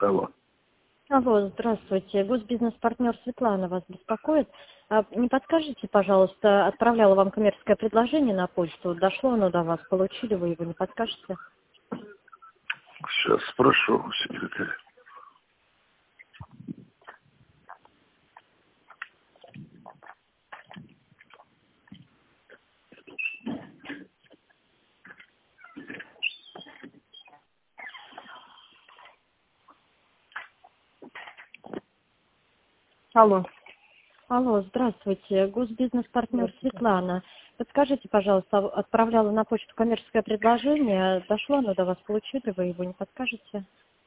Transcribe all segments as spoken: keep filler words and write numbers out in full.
Алло. Алло, здравствуйте. Госбизнес-партнер Светлана вас беспокоит. А не подскажите, пожалуйста, отправляла вам коммерческое предложение на почту. Дошло оно до вас? Получили вы его? Не подскажете? Сейчас спрошу у секретаря. Алло. Алло, здравствуйте. Госбизнес-партнер Светлана. Подскажите, пожалуйста, отправляла на почту коммерческое предложение. Дошло оно до вас? Получили вы его? Не подскажете?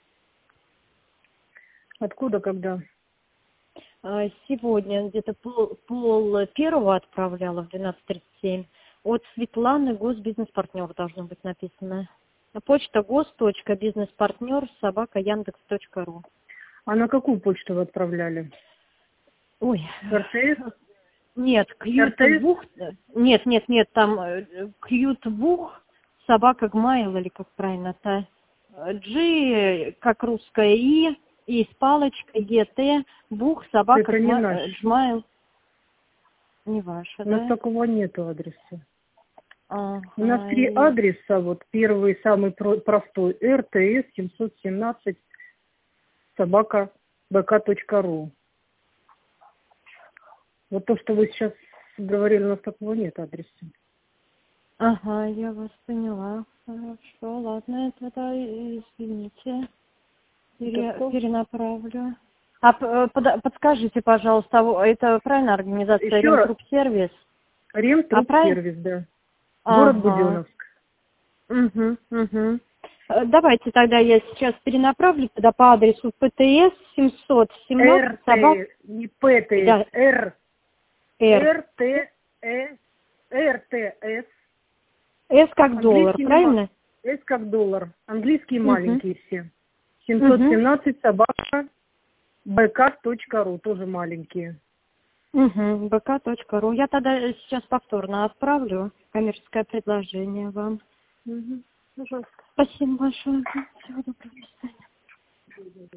Откуда, когда? А, Сегодня где-то пол, пол первого отправляла в двенадцать тридцать семь. От Светланы, госбизнес-партнер должно быть написано. Почта гос.бизнес-партнер собака яндекс точка ру. А на какую почту вы отправляли? Ой. РТС? Нет, кьютбух. Нет, нет, нет, там кьютбух, собака гмайл, или как правильно-то. G, как русская И, И с палочкой, ГТ, бух, собака Это не наш. гмайл. Не ваша, У нас да? такого нету адреса. Ага, У нас три и- адреса. Вот первый, самый про- простой, РТС семьсот семнадцать собака бк.ру. Вот то, что вы сейчас говорили, у нас такого нет адреса. Ага, я вас поняла. Хорошо, ладно, тогда извините. Пере- Это кто? перенаправлю. А п- э, под- подскажите, пожалуйста, а это правильная организация Еще раз. Ремтрубсервис? А Ремтрубсервис, да. Город Ага. Буденновск. Угу, угу. Э, Давайте тогда я сейчас перенаправлю туда по адресу ПТС семьсот семнадцать собак. РТ, не ПТС, Да, Р. Р. РТС, РТС. С как доллар, Английский ма- правильно? С как доллар. Английские Угу. маленькие все. семьсот семнадцать собака бк.ру, тоже маленькие. Угу, бк.ру. Я тогда сейчас повторно отправлю коммерческое предложение вам. Угу. Пожалуйста. Спасибо большое. Всего доброго. До свидания.